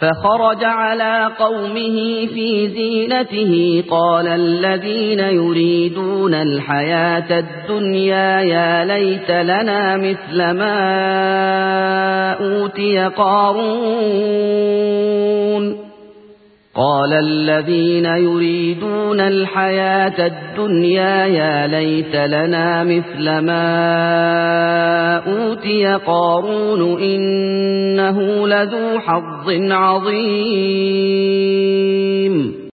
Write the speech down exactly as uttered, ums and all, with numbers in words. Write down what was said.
فخرج على قومه في زينته قال الذين يريدون الحياة الدنيا يا ليت لنا مثل ما أوتي قارون قال الذين يريدون الحياة الدنيا يا ليت لنا مثل ما أوتي قارون إنه لذو حظ عظيم